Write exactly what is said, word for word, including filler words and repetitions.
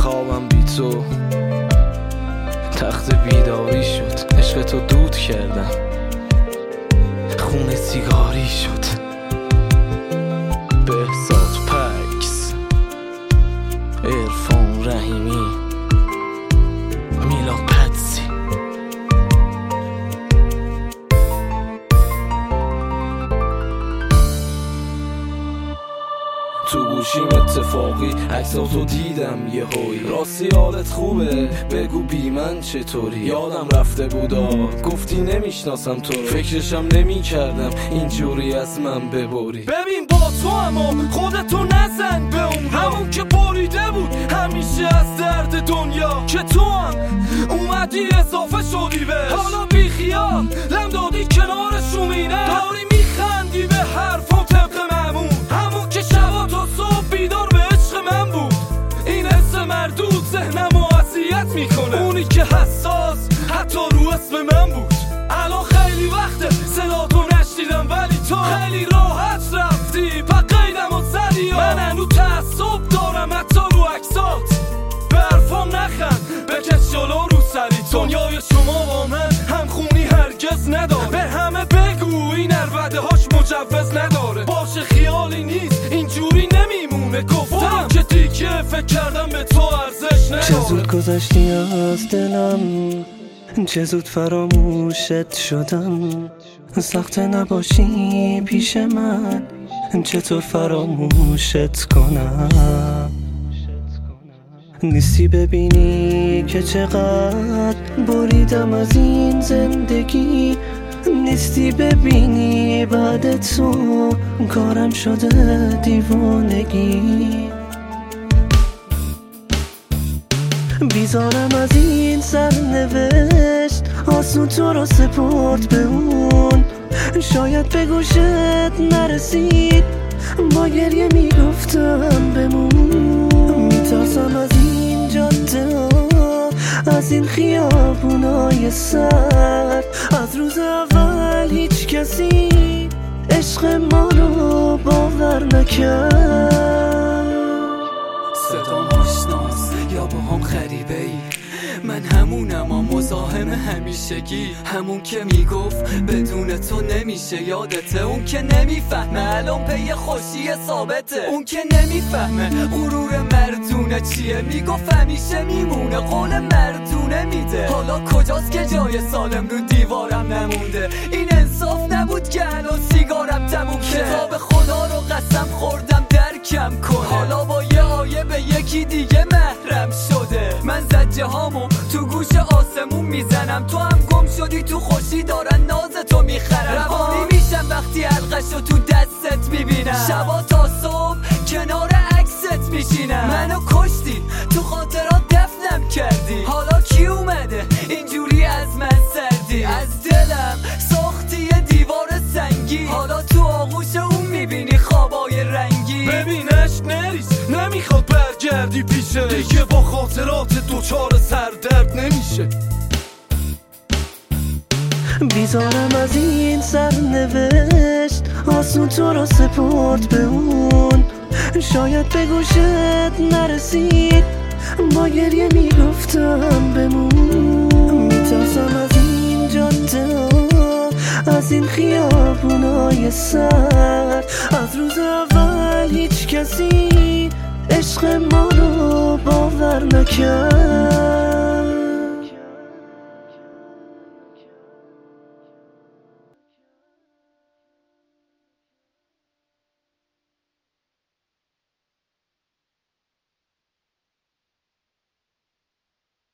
خوابم بی تو تخت بیداری شد، عشق تو دود کردم، خون سیگاری شد. بهزاد پکس، عرفان رحیمی، میلاد پدسی. تو گوشیم اتفاقی عکساتو دیدم یه هوی، راستی حالت خوبه؟ بگو بی من چطوری؟ یادم رفته بودا گفتی نمیشناسم تو، فکرشم نمی کردم اینجوری از من ببری. ببین با تو اما خودتو نزن به اون همون که بریده بود همیشه از درد دنیا، که تو هم اومدی اضافه شدی بهش. حالا بی خیال لم دادی کنار شومینه، داری میخندی به حرفم طبق معمول، همون که شبا تا صبح بیدار به عشق من بود. این حس مردود ذهنمو اذیت میکنه، اونی که حساس حتی رو اسم من بود. الان خیلی وقته صداتو نشنیدم ولی تو خیلی راحت رفتی پا قیدم و زدی. من هنو تعصب دارم حتی رو عکسات، به حرفام نخند بکش جلو رو سری. دنیای شما با من همخونی هرگز نداره، به همه بگو این عربده هاش مجوز نداره. باشه خیالی نیست اینجوری نمیمونه، گفتم که دیگه فکر کردم به تو ارزش نداره. چه زود گذشتی از دلم، چه زود فراموشت شدم. سخت نباشی پیش من، چطور فراموشت کنم؟ نیستی ببینی که چقدر بریدم از این زندگی، نیستی ببینی بعد تو کارم شده دیوانگی. بیزارم از این سرنوشت، آسون تو رو سپرد به اون، شاید به گوشت نرسید با گریه میگفتم بمون. میترسم از این جاده ها، از این خیابونای سر، از روز اول هیچ کسی عشق ما رو باور نکرد. صدام آشناست یا با هم غریبه ای، من همونم و مزاحم همیشگی، همون که میگفت بدون تو نمیشه. یادته اون که نمیفهمه الان پی خوشی ثابته، اون که نمیفهمه غرور مردونه چیه، میگفت همیشه میمونه قول مردونه میده. حالا کجاست که جای سالم رو دیوارم نمونده؟ این انصاف نبود که الان سیگارم تموم شه. کتاب خدا رو قسم خوردم درکم کنه، حالا با یه آیه به یکی دیگه محرم شده. من زجه هامو تو گوش آسمون میزنم، تو هم گم شدی تو خوشی دارن ناز تو میخرن. روانی میشم وقتی حلقشو تو دستت میبینم، شبا تا صبح کنار عکست میشینم. منو کشتی تو خاطرات دفنم کردی، حالا کی اومده اینجوری از من سردی؟ از دلم ساختی یه دیوار سنگی، حالا تو آغوش اون میبینی خوابای رنگی. ببین عشق نریز نمیخواد برگردی پیشه، دیگه با خاطرات دوچار سردرد نمیشه. بیزارم از این سرنوشت، آسون تو رو سپرد به اون، شاید به گوشت نرسید با گریه میگفتم بمون. میترسم از این جاده ها، از این خیابونای سر، از روز اول هیچ کسی عشق ما رو باور نکرد.